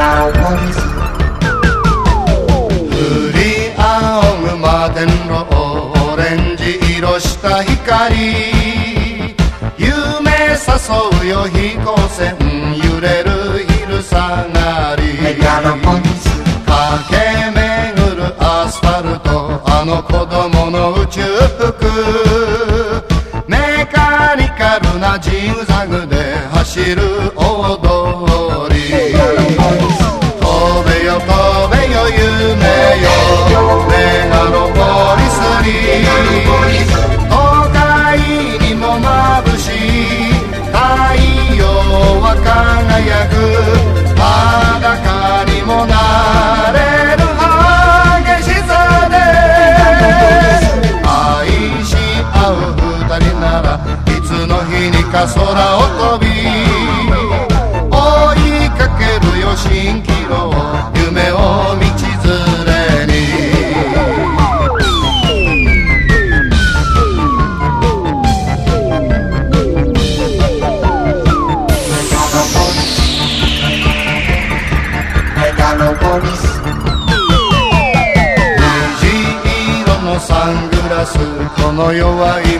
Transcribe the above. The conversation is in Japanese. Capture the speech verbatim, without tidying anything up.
메가로폴리스 降り仰ぐ摩天楼オレンジ色した光夢誘うよ飛行船揺れる昼下がりメガロポリス駆け巡るアスファルトあの子供の宇宙服メカニカルなジグザグで走る踊り飛べよ飛べよ夢よメガロポリスに都会にも眩しい太陽は輝く裸にもなれる激しさで愛し合う二人ならいつの日にか空を飛び追いかけるよ蜃気楼夢を道連れにメガロポリス虹色のサングラスこの世は